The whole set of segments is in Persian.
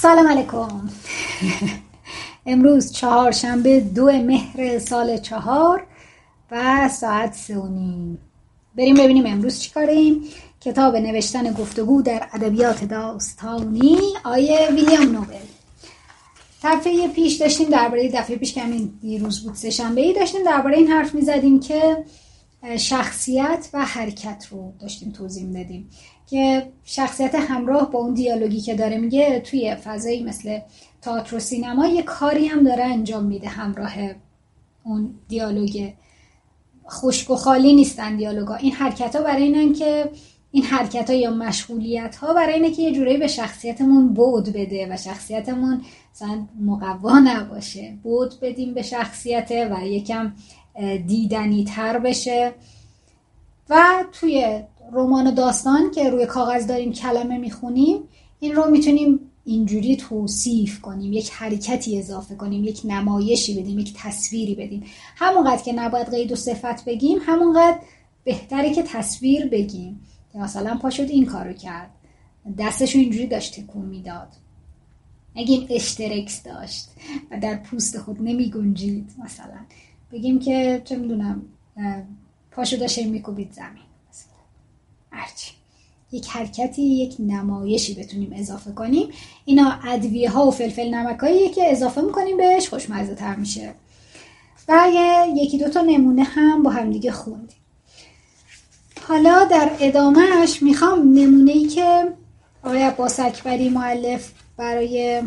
سلام علیکم. امروز چهارشنبه 2 مهر سال 4 و ساعت 3:30. بریم ببینیم امروز چی کاریم. کتاب نوشتن گفتگو در ادبیات داستانی آیه ویلیام نوبل. دفعه پیش داشتیم درباره دفعه پیش که همین دیروز بود سه‌شنبه‌ای داشتیم درباره این حرف می‌زدیم که شخصیت و حرکت رو داشتیم توضیح میدادیم که شخصیت همراه با اون دیالوگی که داره میگه توی فضایی مثل تئاتر و سینما یه کاری هم داره انجام میده همراه اون دیالوگ. خشک و خالی نیستن دیالوگا. این حرکت ها برای اینن که این حرکت ها یا مشغولیت ها برای اینه که یه جورایی به شخصیتمون بعد بده و شخصیتمون مثلا مقوا نباشه، بعد بدیم به شخصیت و یکم دیدنی تر بشه. و توی رمان و داستان که روی کاغذ داریم کلمه میخونیم، این رو میتونیم اینجوری توصیف کنیم، یک حرکتی اضافه کنیم، یک نمایشی بدیم، یک تصویری بدیم. همونقدر که نباید قید و صفت بگیم، همونقدر بهتره که تصویر بگیم که مثلا پا شد این کارو کرد، دستشو اینجوری داشت تکون میداد، بگیم اشترکس داشت و در پوست خود نمی گنجید، مثلا بگیم که چه میدونم پاشو داشت میکوبید زمین، مثلا هرچی، یک حرکتی، یک نمایشی بتونیم اضافه کنیم. اینا ادویه ها و فلفل نمکاییه که اضافه میکنیم بهش خوشمزه تر میشه. و یکی دوتا نمونه هم با هم دیگه خوندیم. حالا در ادامهش میخوام نمونه‌ای که آقای عباس اکبری مؤلف برای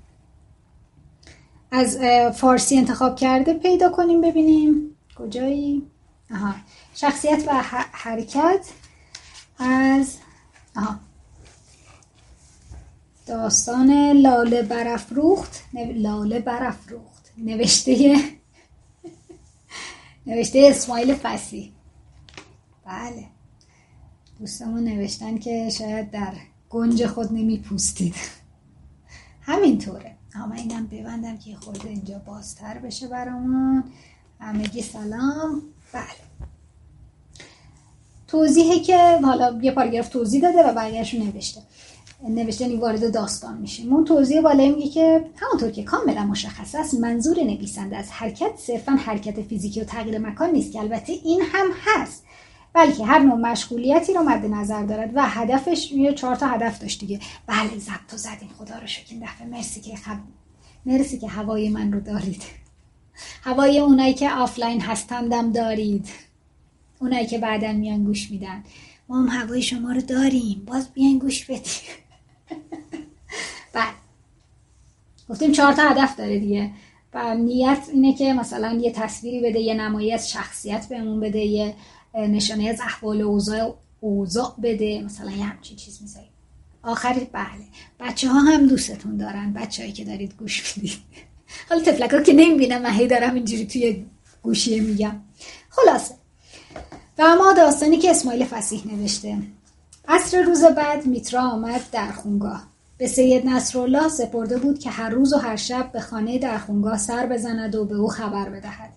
از فارسی انتخاب کرده پیدا کنیم ببینیم کجایی. شخصیت و حرکت از داستان لاله برافروخت نوشته اسماعیل فصیح. بله، دوستمون نوشتن که شاید در گنج خود نمیپوستید. همینطوره. من اینم ببندم که خورده اینجا بازتر بشه برامون. همگی سلام. بله، توضیحی که حالا یه پاراگراف توضیح داده و بقیه‌اشو نوشته یعنی وارد داستان میشیم. اون توضیح بالایی میگه که همونطور که کاملا مشخص است، منظور نویسنده از حرکت صرفا حرکت فیزیکی و تغییر مکان نیست که البته این هم هست، بلکه هر نوع مشغولیتی رو مد نظر دارد و هدفش 4 تا هدف داشت دیگه. بله، ضبط زدیم، خدا رو شکر این دفعه. مرسی که هوای من رو دارید، هوای اونایی که آفلاین هستندم دارید، اونایی که بعدن میان گوش میدن. ما هم هوای شما رو داریم، باز بیان گوش بدید. بله، گفتیم 4 تا هدف داره دیگه. و نیت اینه که مثلا یه تصویری بده، یه نمایی از شخصیت بهمون بده، یه نشانه از احوال اوضاع بده، مثلا یه همچین چیز میذاریم. آخری بله، بچه ها هم دوستتون دارن، بچه هایی که دارید گوش میدید. حالا تفلک ها که نمیبینم، من هی دارم اینجوری توی گوشیه میگم. خلاصه، و اما داستانی که اسماعیل فصیح نوشته. عصر روز بعد میترا آمد در خونگاه. به سید نصرالله سپرده بود که هر روز و هر شب به خانه در خونگاه سر بزند و به او خبر بدهد.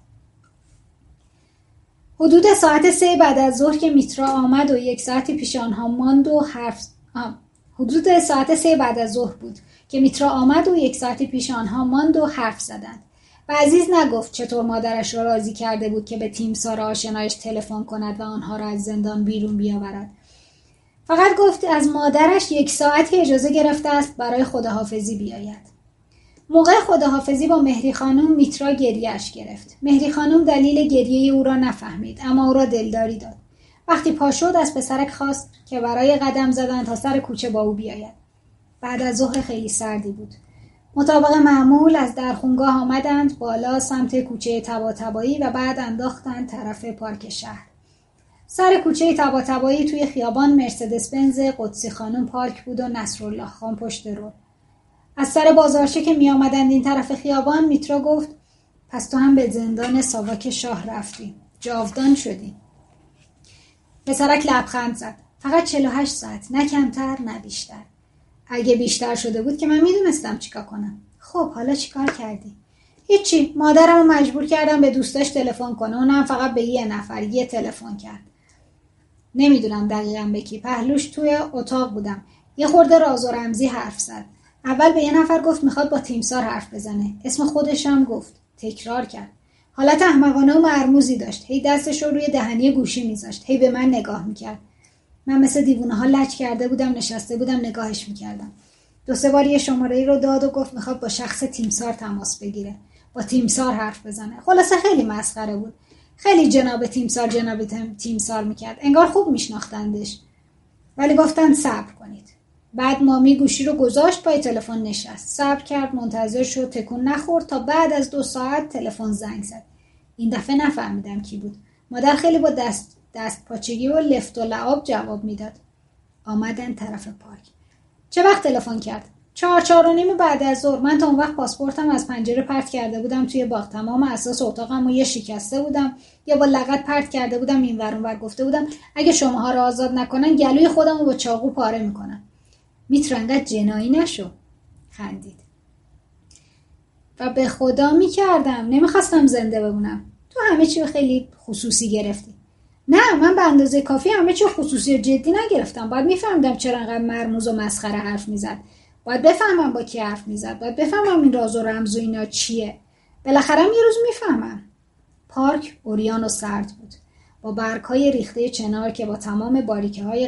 حدود ساعت 3 بعد از ظهر که میترا آمد و 1 ساعتی پیش آنها ماند و حدود ساعت 3 بعد از ظهر بود که میترا آمد و 1 ساعتی پیش آنها ماند و حرف زدند. و عزیز نگفت چطور مادرش را راضی کرده بود که به تیمسار آشنایش تلفن کند و آنها را از زندان بیرون بیاورد. فقط گفت از مادرش 1 ساعتی اجازه گرفته است برای خداحافظی بیاید. موقع خداحافظی با مهری خانم میترا گریه‌اش گرفت. مهری خانم دلیل گریه او را نفهمید، اما او را دلداری داد. وقتی پا شد از پسرک خواست که برای قدم زدن تا سر کوچه با او بیاید. بعد از ظهر خیلی سردی بود. مطابق معمول از در خونگاه آمدند بالا سمت کوچه طباطبایی و بعد انداختند طرف پارک شهر. سر کوچه طباطبایی توی خیابان مرسدس بنز قدسی خانم پارک بود و نصرالله خان پشت رو. از سر بازارچه که می آمدند این طرف خیابان، میترا گفت پس تو هم به زندان ساواک شاه رفتی، جاودان شدی. پسرک لبخند زد. فقط 48 ساعت، نه کمتر نه بیشتر. اگه بیشتر شده بود که من میدونستم چیکار کنم. خب حالا چیکار کردی؟ هیچی، مادرمو مجبور کردم به دوستاش تلفن کنه، اونم فقط به یه نفر یه تلفن کرد. نمیدونم دقیقاً به کی. پهلوش توی اتاق بودم. یه خورده راز و رمزی حرف زد. اول به یه نفر گفت میخواد با تیمسار حرف بزنه، اسم خودش هم گفت، تکرار کرد. حالت احمقانه و مرموزی داشت، هی دستش رو روی دهنی گوشی میذاشت، هی به من نگاه میکرد. من مثل دیوونه ها لج کرده بودم، نشسته بودم نگاهش میکردم. 2-3 بار یه شماره‌ای رو داد و گفت میخواد با شخص تیمسار تماس بگیره، با تیمسار حرف بزنه. خلاصه خیلی مسخره بود. خیلی جناب تیمسار میکرد، انگار خوب میشناختندش. ولی گفتن صبر کنید. بعد مامی گوشی رو گذاشت، پای تلفن نشست، صبر کرد، منتظر شد، تکون نخورد تا بعد از 2 ساعت تلفن زنگ زد. این دفعه نفهمیدم کی بود. مادر خیلی با دست پاچگی و لفت و لعاب جواب میداد. آمدن طرف پارک. چه وقت تلفن کرد؟ 4:45 بعد از ظهر. من تا اون وقت پاسپورتم از پنجره پرت کرده بودم توی باغ. تمام اساس اتاقم رو یه شکسته بودم، یا با لغت پرت کرده بودم این ور اون ور. گفته بودم اگه شماها رو آزاد نکنن گلوی خودم رو با چاقو پاره میکنم. میتر انقدر جنایی نشو. خندید. و به خدا میکردم، نمیخواستم زنده بمونم. تو همه چی خیلی خصوصی گرفتی. نه، من به اندازه کافی همه چی خصوصی و جدی نگرفتم. باید میفهمیدم چرا انقدر مرموز و مسخره حرف میزد. باید بفهمم با کی حرف میزد. باید بفهمم این راز و رمز و اینا چیه. بالاخره یه روز میفهمم. پارک عریان و سرد بود، با برگ‌های ریخته چنار که تمام باریکه‌های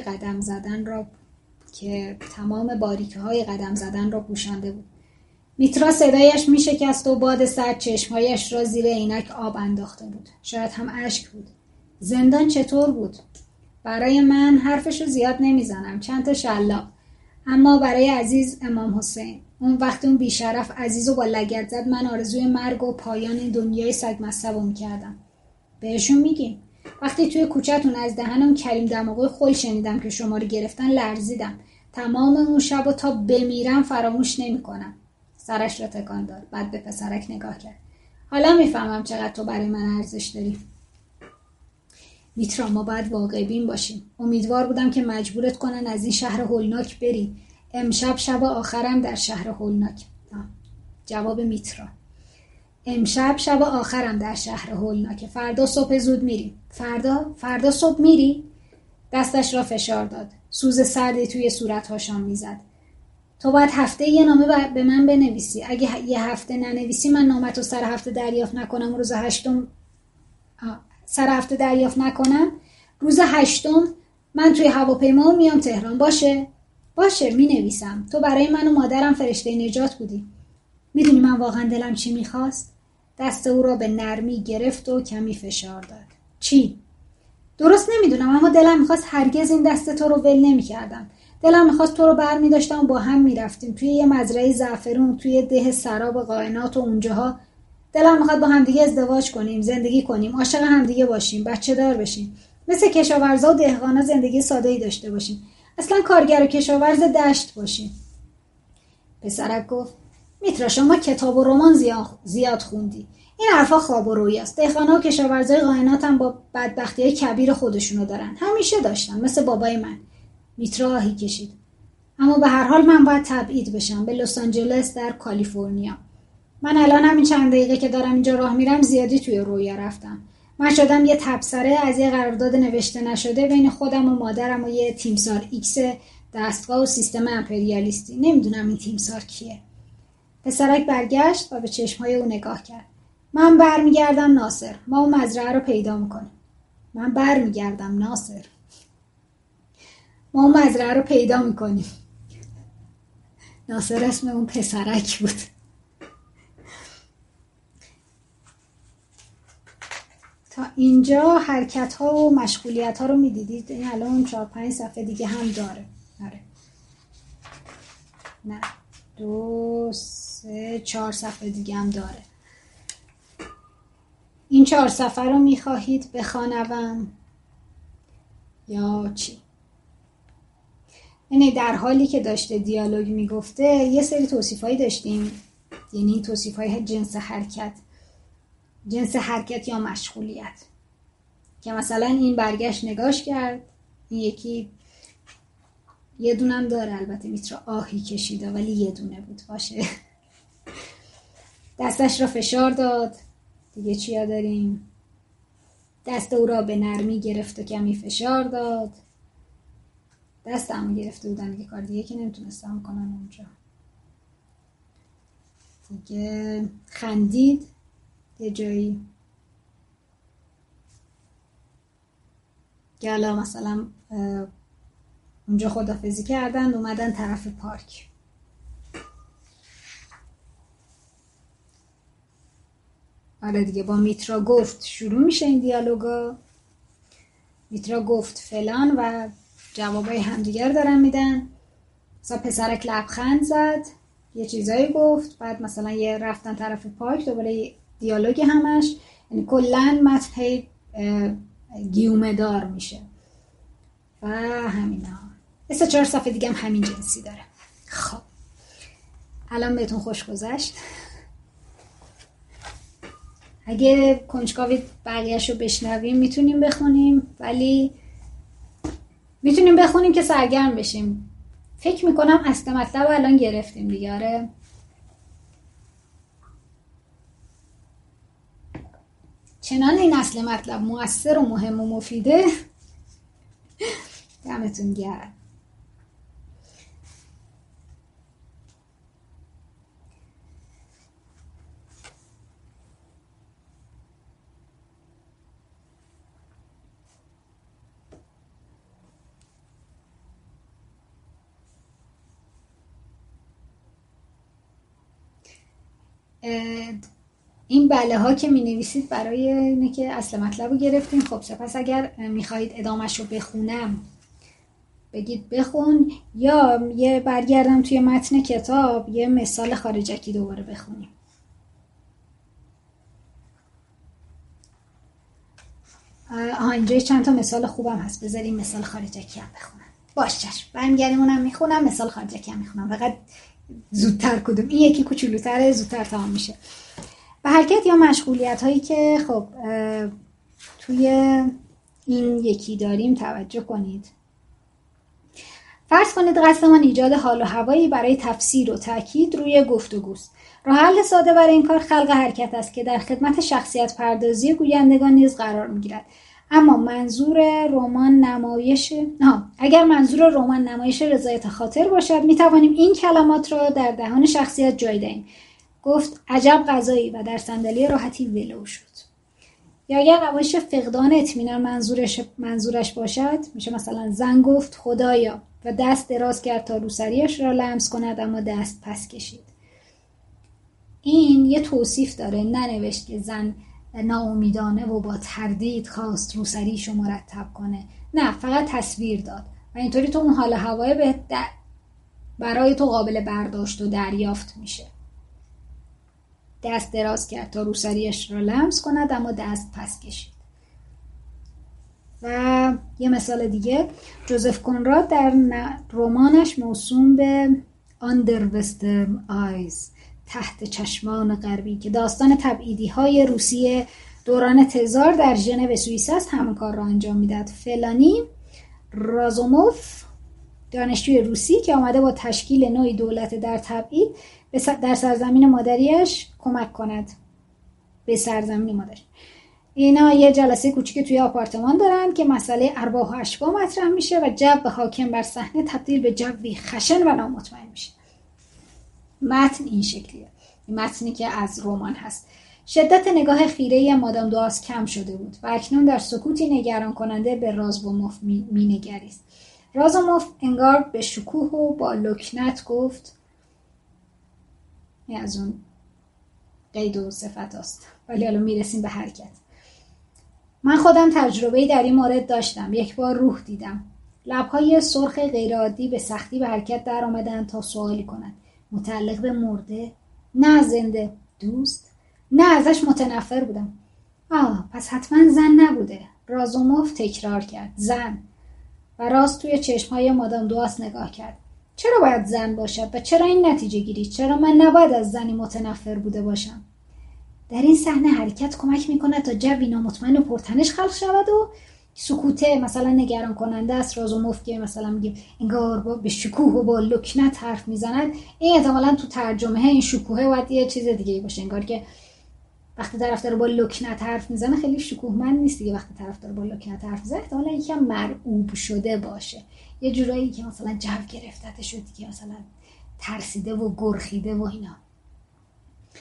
قدم زدن را پوشانده بود. میترا صدایش میشکست و باد سرد چشمهایش را زیر عینک آب انداخته بود. شاید هم اشک بود. زندان چطور بود؟ برای من حرفشو زیاد نمیزنم، چند تا شلاق. اما برای عزیز امام حسین، اون وقتی اون بیشرف عزیزو با لگد زد، من آرزوی مرگ و پایان این دنیای سگ مصبو میکردم. بهشون میگیم. وقتی توی کوچه‌تون از دهن اون کریم دماغی خل شنیدم که شما رو گرفتن، لرزیدم. تمام اون شب و تا بمیرم فراموش نمیکنم. سرش را تکان داد. بعد به پسرک نگاه کرد. حالا میفهمم چقدر تو برای من ارزش داری. میترا، ما باید واقع بین باشیم. امیدوار بودم که مجبورت کنن از این شهر هولناک بری. امشب شب آخرم در شهر هولناک. جواب میترا. امشب شب آخرم در شهر هولناک. فردا صبح زود میریم. فردا صبح میری؟ دستش را فشار داد. سوز سردی توی صورت‌هاشان میزد. تو باید هفته یه نامه به من بنویسی. اگه یه هفته ننویسی، من نامتو سر هفته دریافت نکنم، روز هشتم من توی هواپیما میام تهران. باشه مینویسم. تو برای من و مادرم فرشته نجات بودی. میدونی من واقعا دلم چی میخواست؟ دست او را به نرمی گرفت و کمی فشار داد. چی؟ درست نمیدونم، اما دلم میخواست هرگز این دست تو رو ول نمیکردم. دلم میخواست تو رو برمی داشتم و با هم میرفتیم توی یه مزرعه زعفرون، توی ده سراب قائنات و اونجاها. دلم میخواد با همدیگه ازدواج کنیم، زندگی کنیم، عاشق همدیگه باشیم، بچه دار بشیم، مثل کشاورزا و دهقانا زندگی ساده‌ای داشته باشیم، اصلا کارگر و کشاورز دشت باشیم. پسرک گفت میترا، شما کتاب و رمان زیاد خوندی. این حرفا خواب و رویاست. دهقانا و کشاورزای قائنات هم با بدبختی‌های کبیر خودشونو دارن. همیشه داشتن، مثل بابای من. میترا آهی کشید. اما به هر حال من باید تبعید بشم به لس آنجلس در کالیفرنیا. من الان همین چند دقیقه که دارم اینجا راه میرم زیادی توی رویا رفتم. من شدم یه تبصره از یه قرارداد نوشته نشده بین خودم و مادرم و یه تیمسار ایکس دستگاه و سیستم امپریالیستی. نمیدونم این تیمسار کیه. پسرک برگشت و به چشمهای او نگاه کرد. من برمیگردم ناصر. ما اون مزرعه رو پیدا میکنیم. من برمیگردم ناصر. ما اون مزرعه رو پیدا میکنیم. ناصر اسم اون پسرک بود. تا اینجا حرکت ها و مشغولیت ها رو میدیدید. این الان 4-5 صفحه دیگه هم داره. نه 2-3-4 صفحه دیگه هم داره. این 4 صفحه رو میخواهید بخوانم یا چی؟ یعنی در حالی که داشته دیالوگ میگفته یه سری توصیفایی داشتیم، یعنی توصیفای جنس حرکت یا مشغولیت، که مثلا این برگشت نگاش کرد، این یکی یه دونم داره، البته میترا آهی کشیده ولی یه دونه بود. باشه. دستش را فشار داد. دیگه چیا داریم؟ دست او را به نرمی گرفت و کمی فشار داد. دستمو گرفته بودن دیگه، کار دیگه که نمیتونستم کنم اونجا. دیگه خندید یه جایی، گلا مثلا اونجا خدافزی کردن اومدن طرف پارک. آره دیگه با میترا گفت شروع میشه این دیالوگا. میترا گفت فلان و جوابای همدیگر دارن میدن. مثلا پسرک لبخند زد یه چیزایی گفت، بعد مثلا یه رفتن طرف پارک دوباره دیالوگ همش، یعنی کلن متن گیومه دار میشه و همینا. 3-4 صفحه دیگه هم همین جنسی داره. خب الان بهتون خوش گذشت. اگه کنجکاوید بقیه‌اش رو بشنویم میتونیم بخونیم، ولی میتونیم بخونیم که سرگرم بشیم. فکر میکنم اصل مطلب الان گرفتیم دیگه. آره چنان این اصل مطلب مؤثر و مهم و مفیده. دمتون گرم. این بله ها که می نویسید برای اینه که اصل مطلب رو گرفتیم. خب سپس اگر میخواهید ادامهش رو بخونم بگید بخون، یا یه برگردم توی متن کتاب یه مثال خارجکی دوباره بخونیم. اینجا چند تا مثال خوبم هست، بذاریم مثال خارجکی هم بخونم. باش چشم، برمیگردیم اونم میخونم، مثال خارجکی هم میخونم. فقط زودتر کدوم، این یکی کوچولوتره زودتر تمام میشه. به حرکت یا مشغولیت هایی که خب توی این یکی داریم توجه کنید. فرض کنید قصدمان ایجاد حال و هوایی برای تفسیر و تاکید روی گفتگوست. راه حل ساده برای این کار خلق حرکت است که در خدمت شخصیت پردازی گویندگان نیز قرار میگیرد. اما اگر منظور رمان نمایش رضایت خاطر باشد، میتوانیم این کلمات را در دهان شخصیت جای دهیم. گفت عجب غذایی و در صندلی راحتی ولو شد. یا اگر نمایش فقدان اطمینان منظورش باشد، میشه مثلا زن گفت خدایا و دست دراز کرد تا روسریش را لمس کند اما دست پس کشید. این یه توصیف داره، ننوشت که زن ناامیدانه و با تردید خواست روسریشو مرتب کنه، نه، فقط تصویر داد و اینطوری تو اون حال هوای برای تو قابل برداشت و دریافت میشه. دست دراز کرد تا روسریش را لمس کند اما دست پس کشید. و یه مثال دیگه، جوزف کنراد در رمانش موسوم به Under Western Eyes، تحت چشمان غربی، که داستان تبعیدی های روسیه دوران تزار در ژنو سوئیس است، همون کار را انجام میداد. فلانی رازوموف، دانشجوی روسی که آمده با تشکیل نوعی دولت در تبعید در سرزمین مادریش کمک کند به سرزمین مادری. اینا یه جلسه کوچیک توی آپارتمان دارن که مسئله ارواح و اشباح مطرح میشه و جو حاکم بر صحنه تبدیل به جوی خشن و نامطمئن میشه. متن این شکلیه، این متنی که از رمان هست. شدت نگاه خیره مادام دواس کم شده بود و اکنون در سکوتی نگران کننده به رازوموف مینگریست. رازوموف انگار به شکوه و با لکنت گفت، از اون قید و صفت است، ولی حالا میرسیم به حرکت. من خودم تجربه‌ای در این مورد داشتم. یک بار روح دیدم. لب‌های سرخ غیرعادی به سختی به حرکت در آمدند تا سوالی کنند. متعلق به مرده؟ نه زنده. دوست؟ نه، ازش متنفر بودم. پس حتما زن نبوده. رازوموف تکرار کرد. زن. و راست توی چشم‌های مادام دواس نگاه کرد. چرا باید زن باشد و چرا این نتیجه گیری؟ چرا من نباید از زنی متنفر بوده باشم؟ در این صحنه حرکت کمک میکنه تا جوی نامطمئن و پرتنش خلق شود و سکوته مثلا نگران کننده است. رازوموف که مثلا میگه انگار به شکوه و با لکنت حرف میزند، این احتمالاً تو ترجمه این شکوه باید یه چیز دیگه باشه، انگار که وقتی طرفدار با لکنت حرف میزنه خیلی شکوهمند نیست دیگه. وقتی طرفدار با لکنت حرف میزنه احتمالاً یکم مرعوب شده باشه، یه جورایی که مثلا جو گرفتته شد دیگه، مثلا ترسیده و گرخیده و اینا.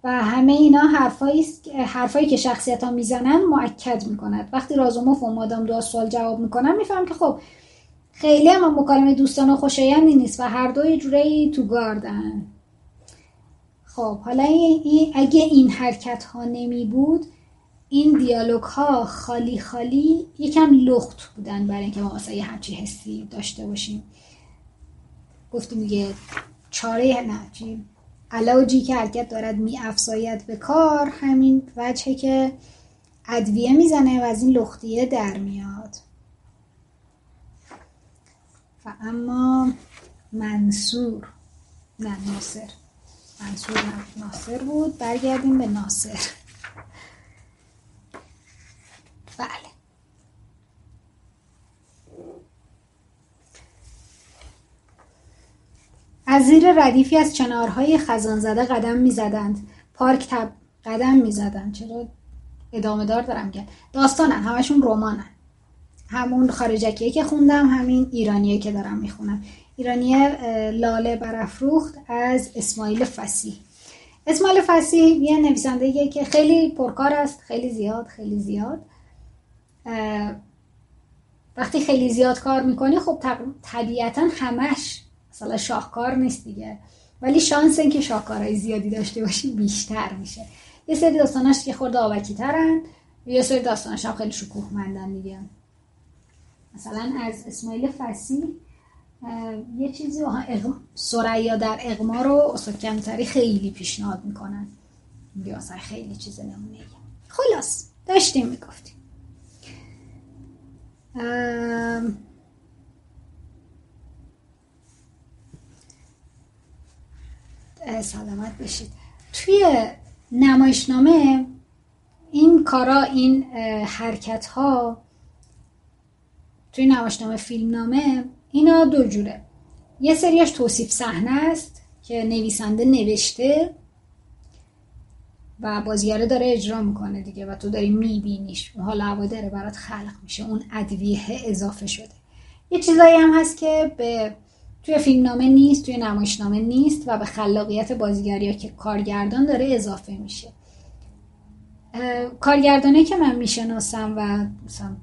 و همه اینا حرفایی که شخصیت ها میزنن مؤکد میکند. وقتی راز و مفهوم و مادام دو سوال جواب میکنن میفهم که خب خیلی هم مکالمه دوستانه خوشایندی نیست و هر دو یه جوری تو گاردن. خب حالا اگه این حرکت ها نمی بود، این دیالوگ ها خالی خالی یکم لخت بودن برای اینکه ما مثلا یه همچی حسی داشته باشیم. گفتیم دیگه چاره علاجی که حرکت دارد می افزاید به کار، همین وجهه که ادویه میزنه و از این لختیه در میاد. و اما ناصر بود. برگردیم به ناصر. بله، از زیر ردیفی از چنارهای خزان زده قدم میزدند. قدم میزدند. چرا ادامه دار دارم که داستانن، همشون رمانن. همون خارجکیه که خوندم، همین ایرانیه که دارم میخونم. ایرانیه لاله برافروخت از اسماعیل فصیح. اسماعیل فصیح یه نویسنده‌ایه که خیلی پرکار است، خیلی زیاد. وقتی خیلی زیاد کار میکنی خب طبیعتا همش مثلا شاهکار نیست دیگه، ولی شانس این که شاهکارهای زیادی داشته باشی بیشتر میشه. یه سری داستاناش که خورده آوکی ترن، یه سری داستاناش هم خیلی شکوهمندن دیگه. مثلا از اسماعیل فصیح یه چیزی ثریا در اغما رو استاد کمتری خیلی پیشنهاد میکنن. میگه اصلا خیلی چیز نمونه. خلاص داشتیم میگفتیم. سلامت بشید. توی نمایشنامه این کارا، این حرکت ها توی نمایشنامه، فیلمنامه، اینا دو جوره. یه سریاش توصیف صحنه است که نویسنده نوشته و بازیگر داره اجرا میکنه دیگه و تو داری میبینیش، حال هوا داره برات خلق میشه، اون ادویه اضافه شده. یه چیزایی هم هست که توی فیلمنامه نیست، توی نمایشنامه نیست و به خلاقیت بازیگریا که کارگردان داره اضافه میشه. کارگردانه که من میشناسم و مثلا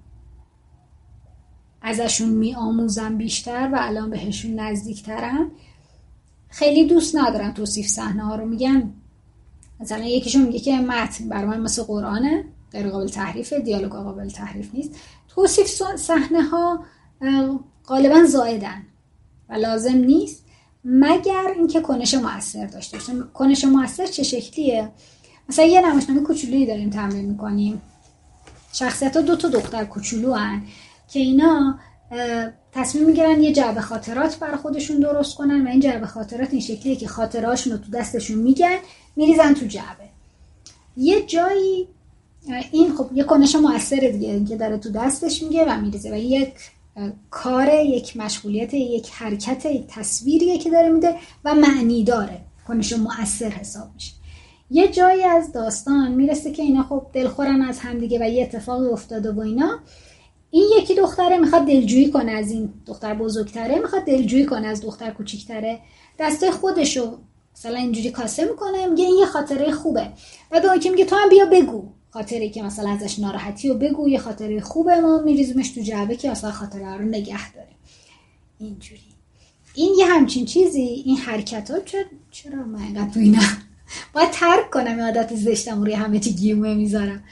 ازشون میآموزم بیشتر و الان بهشون نزدیکترم، خیلی دوست ندارم توصیف صحنه ها رو. میگن مثلا یکیشون میگه که متن برای من مثل قرآنه، غیر قابل تحریفه، دیالوگ قابل تحریف نیست. توصیف صحنه ها غالبا زائدن و لازم نیست، مگر اینکه کنش مؤثر داشته باشه. کنش مؤثر چه شکلیه؟ مثلا یه نمایشنامه کوچولویی داریم تمرین میکنیم، شخصیت‌ها 2 دختر کوچولو هن که اینا تصمیم میگیرن یه جعبه خاطرات برای خودشون درست کنن و این جعبه خاطرات این شکلیه که خاطرهاشون رو تو دستشون میگن، میریزن تو جعبه. یه جایی این خب یه کنش مؤثره دیگه، این که داره تو دستش میگه و میریزه و یک کاره، یک مشغولیت، یک حرکت، یک تصویریه که داره میده و معنی داره، کنش مؤثر حساب میشه. یه جایی از داستان میرسه که اینا خب دلخورن از هم دیگه و یه اتفاقی افتاده و اینا. این یکی دختره میخواد دلجویی کنه از این دختر بزرگتره، میخواد دلجویی کنه از دختر کوچیکتره، دسته خودشو مثلا اینجوری کاسه میکنه، میگه این یه خاطره خوبه و به اون که میگه تو هم بیا بگو خاطره که مثلا ازش ناراحتی رو بگو، یه خاطره خوبه، ما میریزیمش تو جعبه که مثلا خاطره رو نگه داره. اینجوری این یه همچین چیزی. این حرکت ها چرا من اینقدر تو اینا باید ترک کنم، این عادت زشتم روی همه چی گیومه میذارم.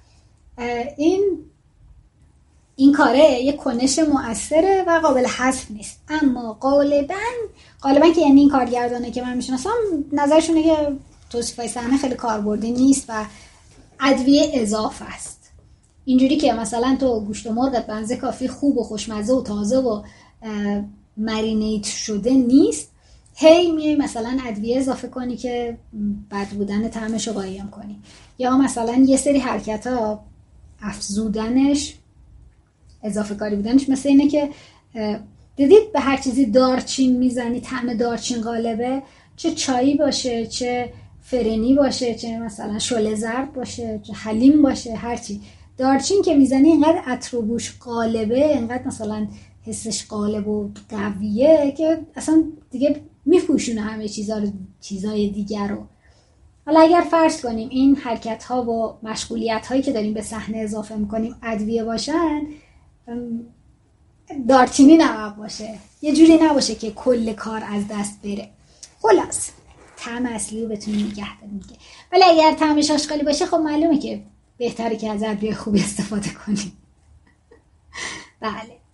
این کاره یه کنش مؤثره و قابل حذف نیست، اما غالبا که یعنی این کارگردانه که من میشناسم نظرشونه که توصیفای صحنه خیلی کاربردی نیست و ادویه اضافه است. اینجوری که مثلا تو گوشت و مرغت بنزه کافی خوب و خوشمزه و تازه و مرینیت شده نیست، هی میای مثلا ادویه اضافه کنی که بد بودن طعمش رو قایم کنی، یا مثلا یه سری حرکت ها افزودنش، اضافه کاری بودنش مثل اینه که دیدید به هر چیزی دارچین میزنی طعم دارچین غالبه، چه چایی باشه، چه فرنی باشه، چه مثلا شله زرد باشه، چه حلیم باشه، هرچی دارچین که میزنی اینقدر عطر و بوش غالبه، اینقدر مثلا حسش غالب و قویه که اصلا دیگه میپوشونه همه چیزای دیگر رو. حالا اگر فرض کنیم این حرکت ها و مشغولیت هایی که داریم به صحنه اضافه میکنیم ادویه باشن، دارچینی نباید باشه، یه جوری نباشه که کل کار از دست بره. خلاص طعم اصلی رو بتونیم نگه داریم که، ولی اگر طعمش آشغالی باشه خب معلومه که بهتره که از ادویه خوبی استفاده کنیم. بله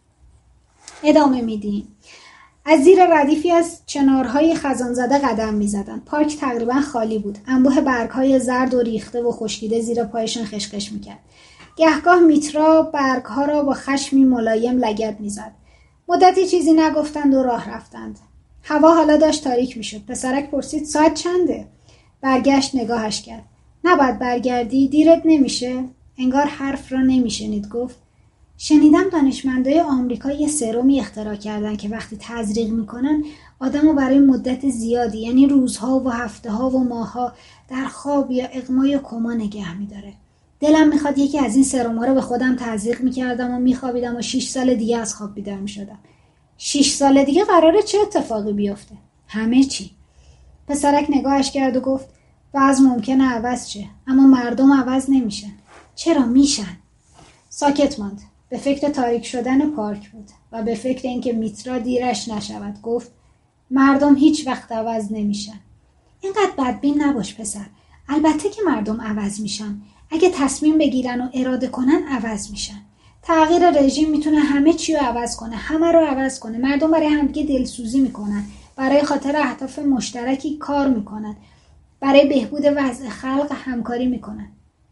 ادامه میدیم. از زیر ردیفی از چنارهای خزان زده قدم میزدند. پارک تقریبا خالی بود. انبوه برگهای زرد و ریخته و خشکیده زیر پایشان خشخش میکرد. گهگاه میترا برگها را با خشمی ملایم لگد میزد. مدتی چیزی نگفتند و راه رفتند. هوا حالا داشت تاریک میشد. پسرک پرسید ساعت چنده؟ برگشت نگاهش کرد. نباید برگردی؟ دیرت نمیشه؟ انگار حرف را نمیشنید. گفت شنیدم دانشمندای آمریکا یه سرومی اختراع کردن که وقتی تزریق میکنن آدمو برای مدت زیادی، یعنی روزها و هفته‌ها و ماه‌ها در خواب یا اغما یا کما نگه میداره. دلم میخواد یکی از این سروما رو به خودم تزریق میکردم و میخوابیدم و 6 سال دیگه از خواب بیدار میشدم. 6 سال دیگه قراره چه اتفاقی بیفته؟ همه چی. پسرک نگاهش کرد و گفت وضع ممکنه عوض شه، اما مردم عوض نمیشن. چرا میشن؟ ساکت ماند. به فکر تاریک شدن پارک بود و به فکر اینکه میترا دیرش نشود. گفت مردم هیچ وقت عوض نمیشن. اینقدر بدبین نباش پسر. البته که مردم عوض میشن. اگه تصمیم بگیرن و اراده کنن عوض میشن. تغییر رژیم میتونه همه چی رو عوض کنه، همه رو عوض کنه. مردم برای همدیگه دلسوزی میکنن، برای خاطر اهداف مشترکی کار میکنن، برای بهبود وضع خلق همکاری میکنن.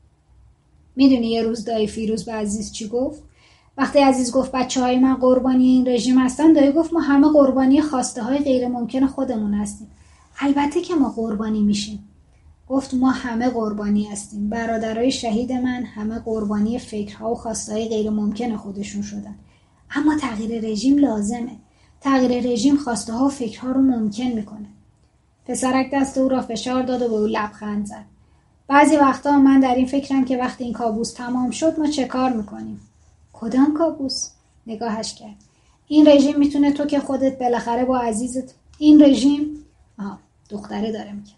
میدونی یه روز دایی فیروز به عزیز چی گفت؟ وقتی عزیز گفت بچه‌های من قربانی این رژیم هستن، دایی گفت ما همه قربانی خواسته های غیر ممکن خودمون هستیم. البته که ما قربانی میشیم. گفت ما همه قربانی هستیم. برادرای شهید من همه قربانی فکرها و خواسته های غیر ممکن خودشون شدن. اما تغییر رژیم لازمه. تغییر رژیم خواسته ها و فکرها رو ممکن میکنه. پسرک دست او را فشار داد و به او لبخند زد. بعضی وقتا من در این فکرم که وقتی این کابوس تمام شد ما چه کار میکنیم؟ کدام کابوس؟ نگاهش کرد. این رژیم میتونه تو که خودت بالاخره با عزیزت این رژیم دختره داره میگه.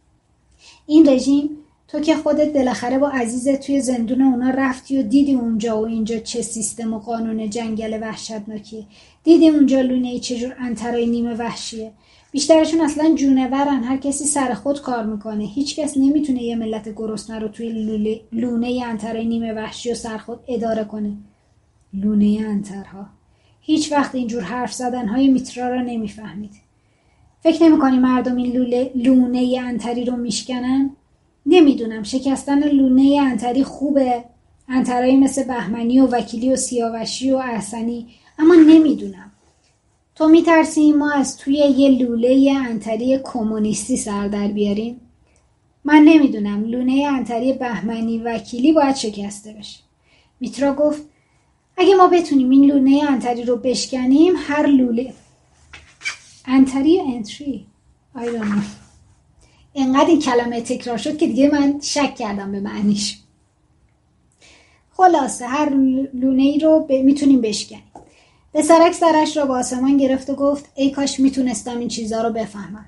این رژیم تو که خودت بالاخره با عزیزت توی زندون اونا رفتی و دیدی اونجا و اینجا چه سیستم و قانون جنگل وحشتناکیه. دیدی اونجا لونه‌ای چجور انترای نیمه وحشیه. بیشترشون اصلا جونورن، هر کسی سر خود کار میکنه. هیچ کس نمیتونه یه ملت گرسنه رو توی لونه انترای نیمه وحشی و سرخود اداره کنه. لونه انترها. هیچ وقت اینجور حرف زدنهای میترا را نمیفهمید. فکر نمی‌کنی مردم این لونه انتری رو میشکنن؟ نمیدونم شکستن لونه انتری خوبه، انترایی مثل بهمنی و وکیلی و سیاوشی و احسنی، اما نمیدونم. تو میترسی ما از توی یه لوله انتری کمونیستی سر در بیاریم؟ من نمیدونم. لونه انتری بهمنی وکیلی باید شکسته بشه. میترا گفت اگه ما بتونیم این لونه انتری رو بشکنیم، هر لوله انتری یا انتری I don't know. اینقدر این کلمه تکرار شد که دیگه من شک کردم به معنیش. خلاصه هر لونه ای رو میتونیم بشکنیم. پسرک سرش را با آسمان گرفت و گفت ای کاش میتونستم این چیزا رو بفهمم.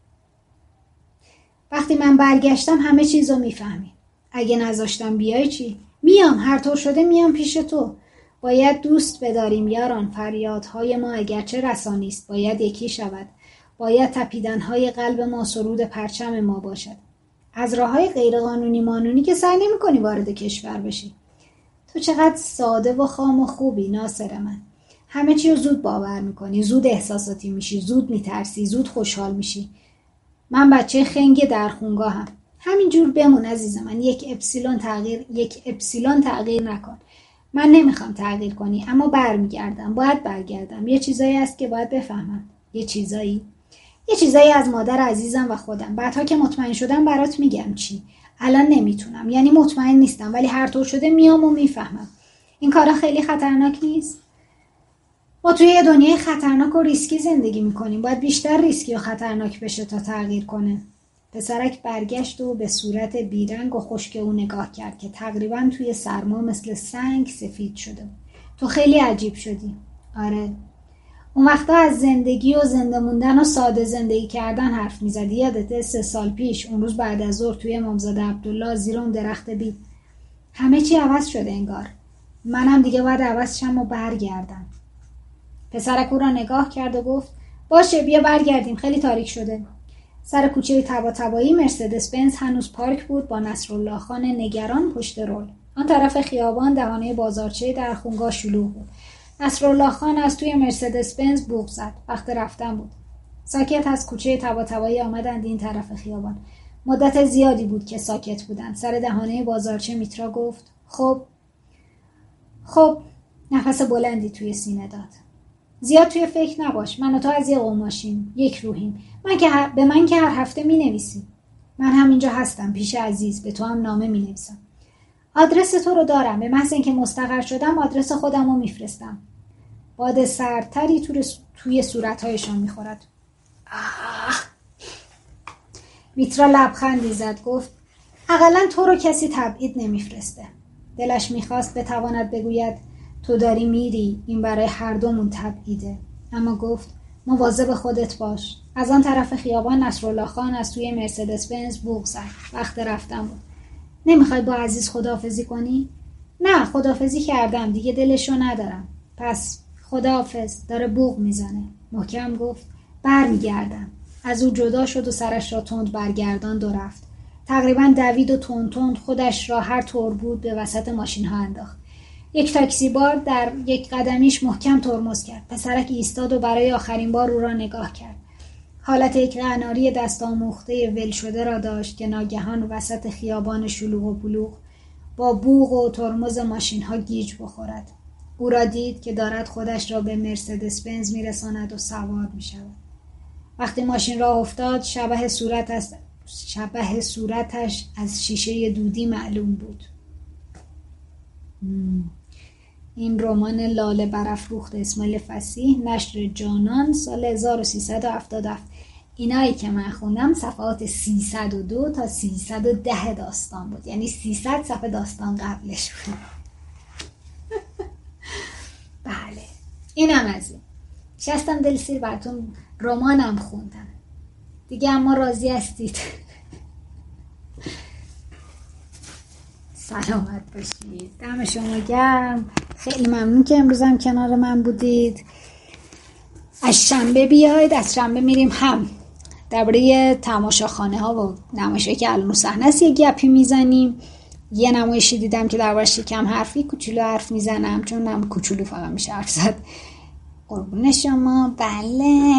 وقتی من برگشتم همه چیز رو میفهمی. اگه نذاشتم بیای چی؟ میام، هر طور شده میام پیش تو. باید دوست بداریم یاران. فریادهای ما اگرچه رسانی است باید یکی شود. باید تپیدنهای قلب ما سرود پرچم ما باشد. از راههای غیرقانونی مانونی که سعی نمی‌کنی وارد کشور بشی. تو چقدر ساده و خام و خوبی ناصر من. همه چی رو زود باور می‌کنی، زود احساساتی میشی، زود میترسی، زود خوشحال میشی. من بچه خنگ در خونگاهم. همینجور بمون عزیز من. یک اپسیلون تغییر نکن. من نمیخوام تغییر کنی، اما برمیگردم. باید برگردم. یه چیزایی هست که باید بفهمم. یه چیزایی از مادر عزیزم و خودم. بعدها که مطمئن شدم برات میگم چی. الان نمیتونم، یعنی مطمئن نیستم، ولی هر طور شده میام و میفهمم. این کارا خیلی خطرناک نیست؟ ما توی یه دنیای خطرناک و ریسکی زندگی میکنیم. باید بیشتر ریسکی و خطرناک بشه تا تغییر کنه. پسرک برگشت و به صورت بیرنگ و خشک او نگاه کرد که تقریبا توی سرما مثل سنگ سفید شده. تو خیلی عجیب شدی. آره. اون وقتا از زندگی و زنده موندن و ساده زندگی کردن حرف میزدی. یادته 3 سال پیش اون روز بعد از ظهر توی امامزاده عبدالله زیر اون درخت بید؟ همه چی عوض شده انگار. منم دیگه باید عوض شم و برگردم. پسرک او را نگاه کرد و گفت باشه بیا برگردیم، خیلی تاریک شده. سر کوچه طباطبایی مرسدس بنز هنوز پارک بود با نصرالله خان نگران پشت رول. آن طرف خیابان دهانه بازارچه در خونگاه شلوغ بود. نصرالله خان از توی مرسدس بنز بوق زد. وقت رفتن بود. ساکت از کوچه طباطبایی آمدند این طرف خیابان. مدت زیادی بود که ساکت بودند. سر دهانه بازارچه میترا گفت خب نفس بلندی توی سینه داد. زیاد توی فکر نباش. من و تو از یه قماشیم، یک روحیم. به من که هر هفته مینویسی. من همینجا هستم پیش عزیز، به تو هم نامه مینویسم. آدرس تو رو دارم. به محض اینکه مستقر شدم آدرس خودم رو میفرستم. باد سردتری توی صورتهایشان میخورد. میترا لبخندی زد. گفت اقلا تو رو کسی تبعید نمیفرسته. دلش میخواست بتواند بگوید تو داری میری، این برای هر دومون تبعیده. اما گفت مواظب خودت باش. از آن طرف خیابان نصرالله خان از توی مرسدس بنز بوق زد. وقت رفتن بود. نمیخوای با عزیز خداحافظی کنی؟ نه خداحافظی کردم دیگه، دلشو ندارم. پس خداحافظ. داره بوق میزنه. محکم گفت برمیگردم. از او جدا شد و سرش را تند برگرداند و رفت. تقریبا دوید و تند خودش را هر طور بود به وسط ماشین ها انداخت. یک تاکسی بار در یک قدمیش محکم ترمز کرد. پسرک ایستاد و برای آخرین بار او را نگاه کرد. حالت یک قناری دست آموخته ول شده را داشت که ناگهان وسط خیابان شلوغ و بلوغ با بوق و ترمز ماشین ها گیج بخورد. او را دید که دارد خودش را به مرسدس بنز میرساند و سوار می شود. وقتی ماشین راه افتاد شبح صورتش از شیشه دودی معلوم بود. این رمان لاله برافروخت اسماعیل فصیح، نشر جانان، سال 1377. اینایی که من خوندم صفحات 302 تا 310 داستان بود، یعنی 300 صفحه داستان قبلش بود. بله اینم از این. شستم دلسیر براتون رمانم خوندم دیگه. اما راضی هستید؟ سلامت باشید. دم شما گرم. خیلی ممنون که امروزم کنار من بودید. از شنبه بیاید. از شنبه میریم هم درباره تماشاخانه ها و نمایشی که الان صحنه است یه گپی میزنیم. یه نمایشی دیدم که دربارش کم حرفی کوچولو حرف میزنم، چون هم کوچولو فقط میشه حرف زد. قربون شما. بله.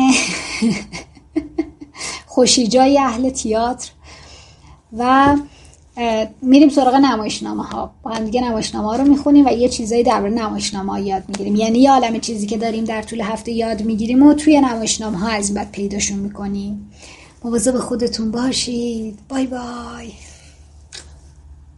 خوشی جای اهل تئاتر. و میریم سراغ نمایشنامه ها. با هم دیگه نمایشنامه ها رو میخونیم و یه چیزایی درباره نمایشنامه ها یاد میگیریم. یعنی یه عالمه چیزی که داریم در طول هفته یاد میگیریم و توی نمایشنامه ها از بعد پیداشون میکنیم. مواظب خودتون باشید. بای بای.